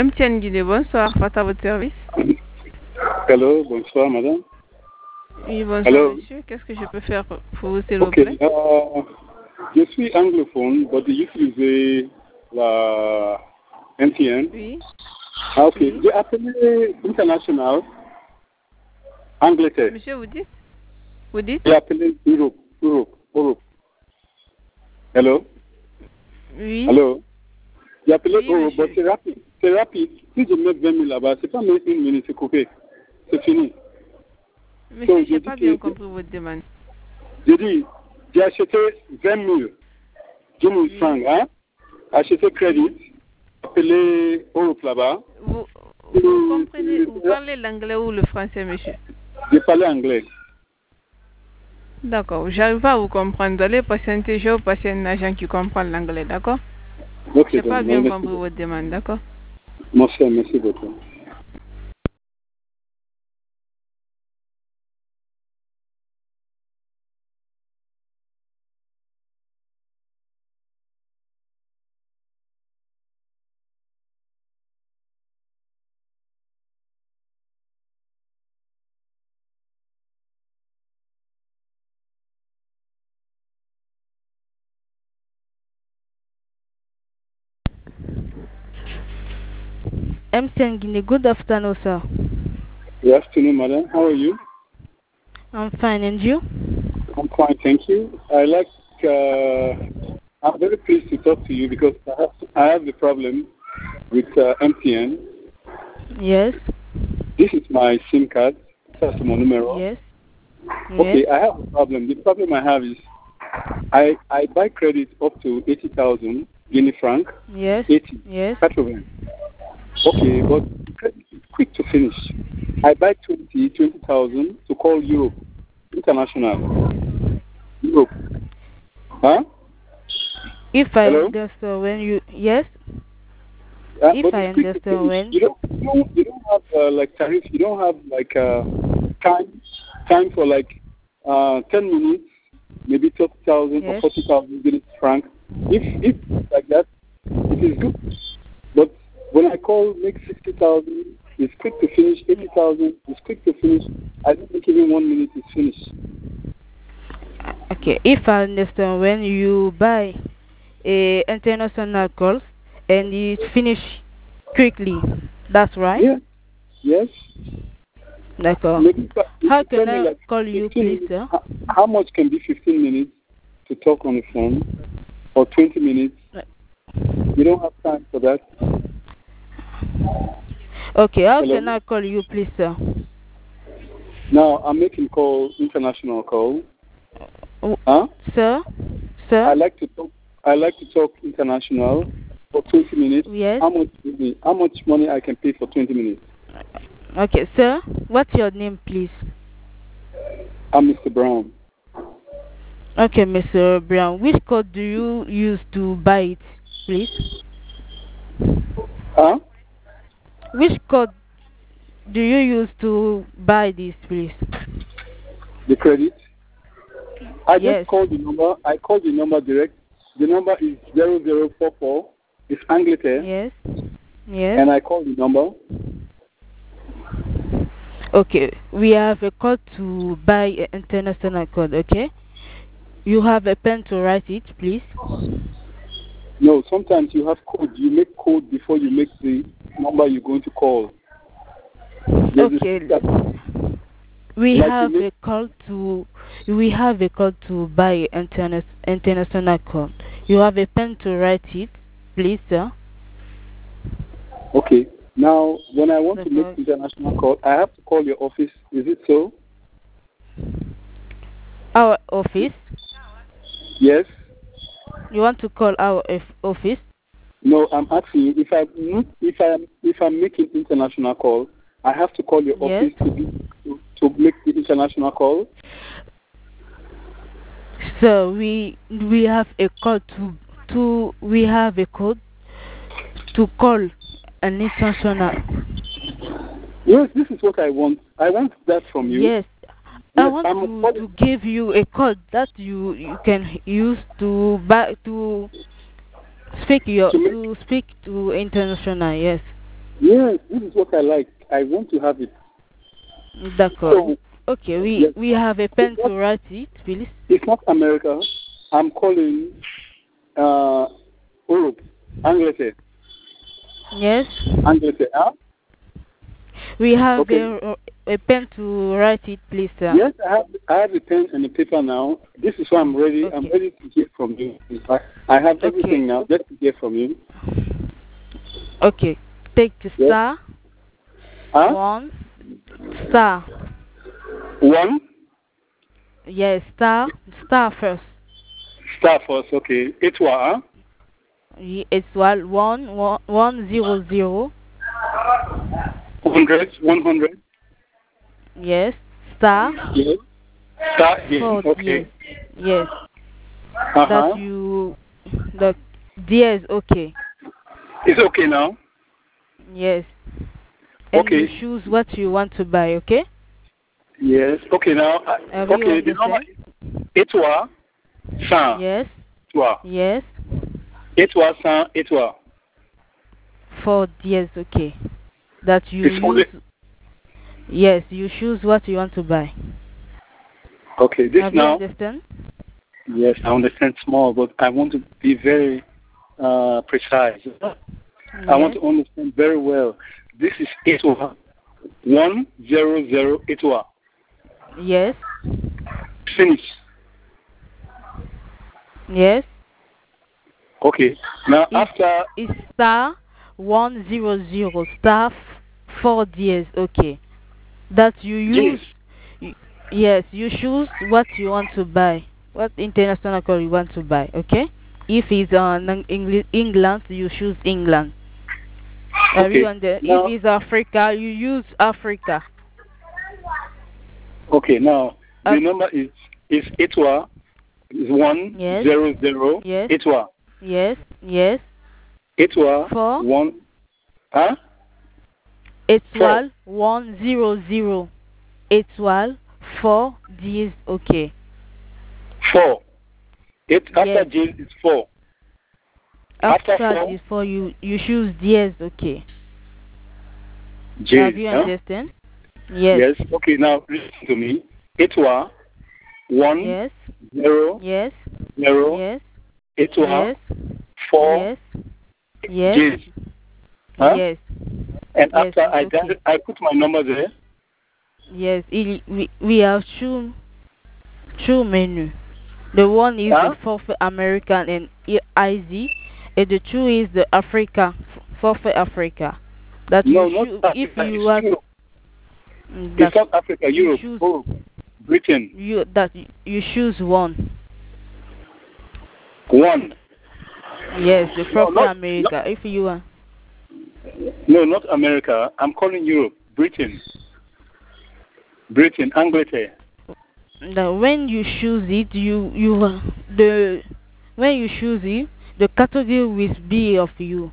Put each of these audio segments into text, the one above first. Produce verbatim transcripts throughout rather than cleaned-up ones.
M T N Guinée, bonsoir, face à votre service. Hello, bonsoir madame. Oui, bonsoir Hello. monsieur, qu'est-ce que je peux faire pour vous s'il vous Okay, plaît? uh, je suis anglophone, but j'utilise la M T N. Oui. Ah, ok, Oui. j'ai appelé international, Angleterre. Monsieur, vous dites? Vous dites? J'ai appelé Europe, Europe, Europe. Hello? Oui. Hello? J'ai appelé Oui, Europe, monsieur. but c'est rapide, c'est rapide. Si je mets vingt mille là-bas, c'est pas même une minute, c'est coupé. C'est fini. Monsieur, Donc, je n'ai je pas dis bien que, compris votre demande. je dis, j'ai acheté vingt mille, dix mille Oui. francs, hein? Acheté crédit, appelé Europe là-bas. Vous, Euh, vous comprenez, vous euh, parlez l'anglais ou le français, monsieur? J'ai parlé anglais. D'accord, j'arrive pas à vous comprendre. Vous allez patienter, je vais vous passer un agent qui comprend l'anglais, d'accord? Ok, Je n'ai pas donc, bien merci compris beaucoup. votre demande, d'accord? Mon cher, merci beaucoup. M T N Guinea, good afternoon, sir. Good afternoon, madam. How are you? I'm fine, and you? I'm fine, thank you. I like, uh, I'm very pleased to talk to you because I have, I have the problem with uh, M T N. Yes. This is my SIM card. That's my numero. Yes. Okay, Yes. I have a problem. The problem I have is I, I buy credit up to eighty thousand Guinea franc. Yes. eighty. Yes. Catherine. Okay, but the credit is quick to finish. I buy twenty, twenty thousand to call Europe International. Europe. Huh? If I Hello? understand when you yes. Uh, If but I it's quick to understand finish. when You don't, you don't, you don't have uh, like tariff. You don't have like uh, time, time for like uh, ten minutes, maybe thirty thousand or yes. forty thousand Guineas franc. If if it's like that, it is good. But when I call, make sixty thousand, it's quick to finish. Eighty thousand, it's quick to finish. I don't think even one minute is finished. Okay. If I understand when you buy a international calls and it finish quickly, that's right. Yeah. Yes. D'accord. Maybe if How you tell can me I like call you, fifteen please, minutes, sir? how, how much can be fifteen minutes to talk on the phone, or twenty minutes? You don't have time for that. Okay. How Hello? can I call you, please, sir? Now I'm making call, international call. Oh, Huh? Sir. Sir. I like to talk. I like to talk international for twenty minutes. Yes. How much? How much money I can pay for twenty minutes? Okay, sir. What's your name, please? I'm Mister Brown. Okay, Mister Brown. Which code do you use to buy it, please? Huh? Which code do you use to buy this, please? The credit. I Yes. just called the number. I called the number direct. The number is zero zero four four. It's Angleterre. Yes. Yes. And I called the number. Okay. We have a code to buy an international code, okay? You have a pen to write it, please? No, sometimes you have code. You make code before you make the number you're going to call. There's Okay. a, We like have make, a call to we have a call to buy internet international code. You have a pen to write it, please, sir? Okay. Now, when I want The to make call. international call, I have to call your office. Is it so? Our office. Yes. You want to call our F- office? No, I'm asking you if I if I if I'm making international call, I have to call your Yes. office to be to, to make the international call. So we we have a code to to we have a code to call an international. Yes, this is what I want. I want that from you. Yes. I Yes, want I'm to, calling. to give you a code that you, you can use to buy to speak your To make, to speak to international. Yes. Yes, this is what I like. I want to have it. D'accord. So, Okay, we yes, we have a pen it's to not, write it, please. it's not America. I'm calling uh, Europe. Angleterre. Yes. Angleterre. Huh? We have Okay. a, a pen to write it, please, sir. Yes, I have I have a pen and a paper now. This is why I'm ready. I'm Okay. ready to hear from you. I, I have Okay. everything now. Just to hear from you. Okay. Take the Yes. star. Huh? One. Star. One Yes, star. Star first. star first. Okay. Etwa. Huh? Ye- It's one one one one zero zero. Hundred. One hundred. Yes. Star. Yes. Star. Yes. Four. Okay. Yes. Yes. Uh That huh. you. The yes. Okay. It's okay now. Yes. And Okay. you choose what you want to buy. Okay. Yes. Okay now. uh, Have you Okay. The number understand? Etwa. Cent. Yes. Etwa. Yes. Etwa. Cent. Etwa. Four. Yes. Okay. That you It's only. use. Yes. You choose what you want to buy. Okay. This Have now. you understand? Yes, I understand small, but I want to be very uh, precise. I want Yes. to understand very well. This is Etwa. One zero zero Etwa. Yes. Finish. Yes. Okay. Now It's, after. it's star one zero zero star f- four years. Okay. That you Yes. use. y- Yes, you choose what you want to buy. What international call you want to buy. Okay. If it's on uh, Engli- England, you choose England. Have you Okay. under? If Now. it's Africa, you use Africa. Okay. Now Uh, the number is is Etwa. Is one yes. zero zero Yes. Etwa. Yes. Yes. Etwa Four. one. Huh? Étoile one zero zero. Étoile four dix. Okay. Four. It after Yes. J is four. After, After four. this four, you you choose dièse. Okay. J. Have you Huh? understand? Yes. Yes. Okay. Now listen to me. Etwa one Yes. zero Yes. zero Yes. Etwa Yes. four Yes. Yes. J. Huh? Yes. And Yes. after I It's okay. did, I put my number there. Yes. Il, we we have two two menu. The one is Huh? the forfait American and I Z, and the two is the Africa forfait Africa. That No, you not choose Africa. if you It's want. Europe. mm, It's That not Africa. you Europe. choose Oh, Britain. you that you choose one. One. Yes, the No, forfait not America. If you want. no, not America. I'm calling Europe. Britain. Britain. Angleterre. That when you choose it, you you uh, the when you choose it, the category will be of you.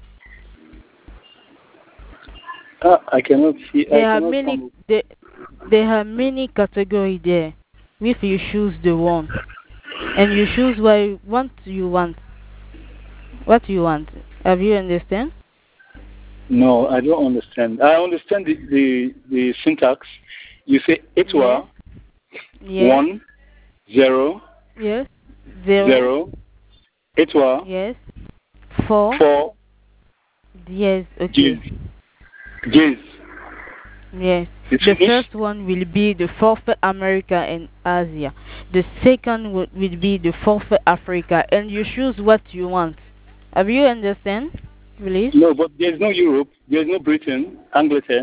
Ah, I cannot see. I There are cannot many come. there, there are many category there. If you choose the one, and you choose what what you want, what you want. Have you understand? No, I don't understand. I understand the the, the syntax. You say Etwa Yes. one zero Yes. Zero. zero Etwa Yes. Four. four Yes. Okay. J's. J's. Yes. It's The finished? first one will be the forfeit America and Asia. The second will, will be the forfeit Africa, and you choose what you want. Have you understand? Please. No, but there's no Europe. There's no Britain. Angleterre.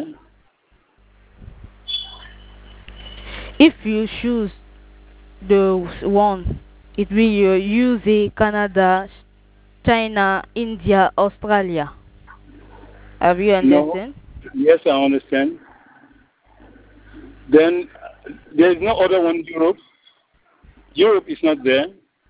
If you choose the one, it will you U S, Canada, China, India, Australia. Have you understand? No. Yes, I understand. Then uh, there's no other one. Europe. Europe is not there.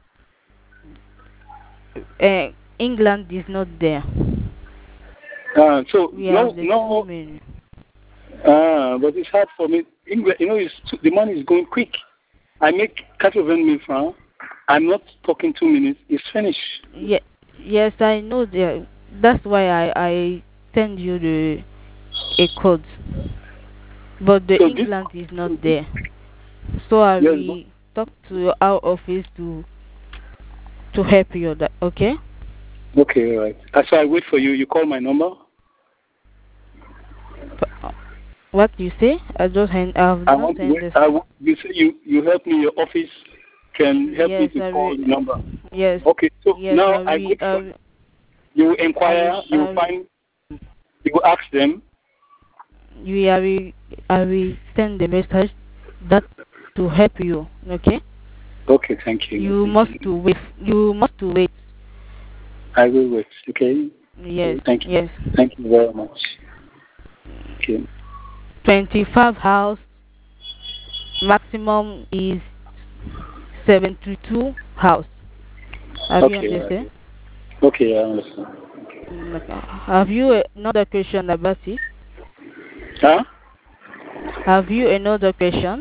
Uh, England is not there. Uh, so We no, have the no. two menu. Uh, but it's hard for me. England, you know, it's too, the money is going quick. I make eighty mille francs. I'm not talking two minutes. It's finished. Ye- yes, I know that. That's why I I send you the a code, but the So this, England is not there. So I yes, but- will talk to our office to to help you. That okay? okay, all right. Uh, So I wait for you. You call my number. P- What you say? I just hand. I have I not want to wait. understood. I want, you say you you help me. Your office can help me Yes, to I call will. the number. Yes, Okay. So yes, now I I will. wait I for will. you. Will I inquire. will. You I will will find. You will ask them. you, I will. I will send the message that to help you. Okay? Okay. Thank you. You Thank must you. to wait. You must to wait. I will wait. Okay. Yes, Okay, thank you. yes. Thank you very much. Okay. Twenty-five house maximum is seventy-two house. Have you Okay. all right. understand? Okay. I understand. Mm, okay. Have you another question about it? Huh? Have you another question?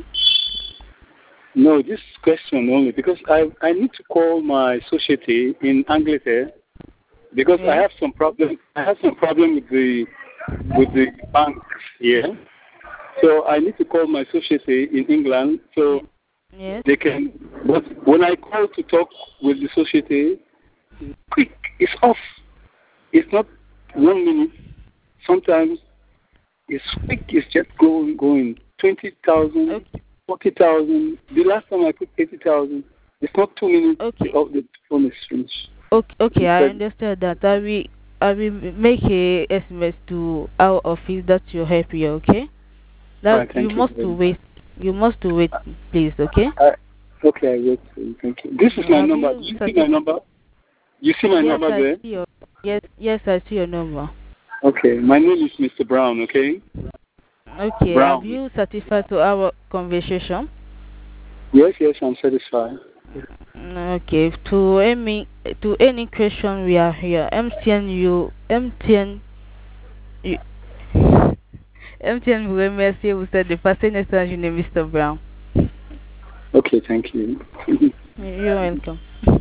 No, this question only because I I need to call my society in Angleterre because I Yeah. have some problem. I have some problem with the with the bank here. So I need to call my society in England so Yes. they can. But when I call to talk with the society, quick, it's off. It's not one minute. Sometimes it's quick. It's just going, going. Twenty thousand, Okay. forty thousand. The last time I put eighty thousand, it's not two minutes. Okay. The, the phone is finished. Okay. Okay. It's I like, understand that. I will. I will make a S M S to our office that will help you. Okay. all That right, you thank you. must very to much. wait. You must to wait, please. Okay. I, okay, I wait for you. Thank you. This is my Have number. you Do you see my certified? number? You see my Yes, number I there? see your. Yes, yes, I see your number. Okay, my name is Mister Brown, okay? Okay. Have Brown. you certified to our conversation? Yes, yes, I'm satisfied. Mm, okay. To any to any question we are here. M T N you M T N you, M T N vous remercie. Vous êtes de passer un échange, Mister Brown. Okay, thank you. You're welcome.